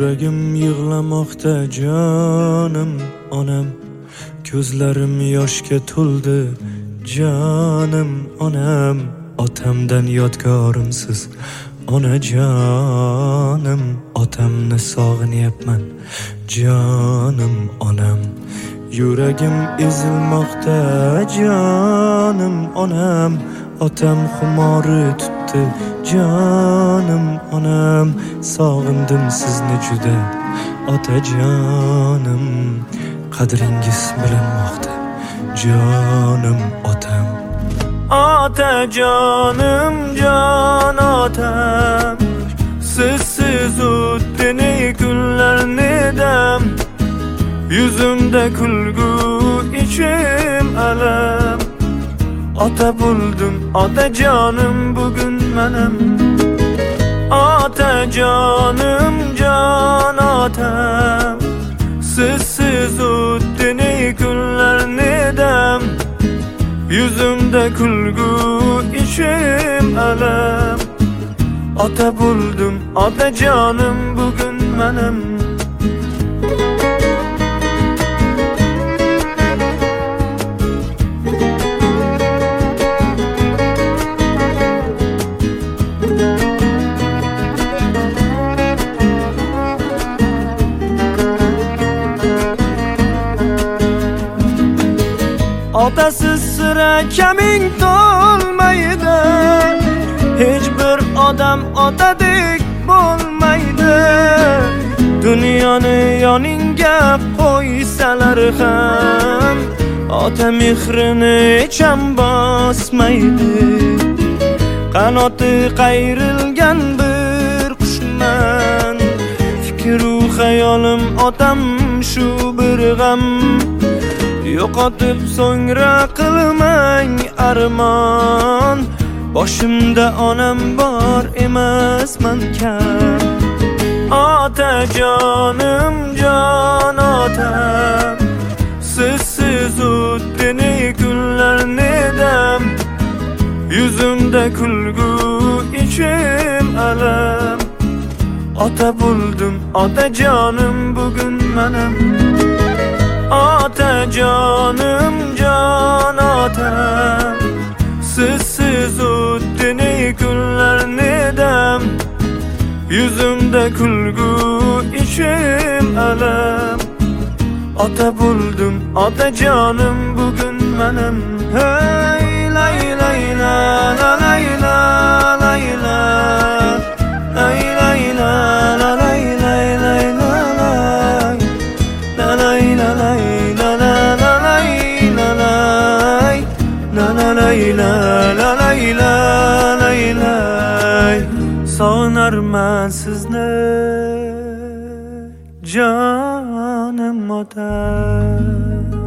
Yuragim yig'lamoqda jonim onam, ko'zlarim yoshga to'ldi jonim onam, otamdan yodgorimsiz onajonim, otamni sog'inyapman jonim onam. Yuragim ezilmoqda jonim onam, otam xumori tutdi jonim onam, sog'indim sizni juda otajonim, qadringiz bilinmoqda jonim otam. Otajonim jon otam, sizsiz o'tdi ne kunlarni dam, yuzimda kulgu ichim alam, ota bo'ldim otajonim bugun manam. Otajonim jon otam, sizsiz o'tdi ne kunlarni dam, yuzimda kulgu ichim alam, ota bo'ldim otajonim bugun manam. Otasiz sira kaming to'lmaydi, hech bir odam otadek bo'lmaydi. Dunyoni yoningga qo'ysalar ham, ota mehrini hecham bosmaydi. Qanoti qayrilgan bir qushman, fikru xayolim otam shu bir g'am. Yo'qotib so'ngra qilmang armon, boshimda onam bor emasman kam. Otajonim jon otam, sizsiz o'tdi ne kunlarni dam, yuzimda kulgu ichim alam, ota bo'ldim otajonim bugun manam. Otajonim jon otam, sizsiz o'tdi ne kunlarni dam, yuzimda kulgu ichim alam, ota bo'ldim otajonim bugun manam. Hey layla layla layla layla layla layla layla sog'inarman sizni jonim otam.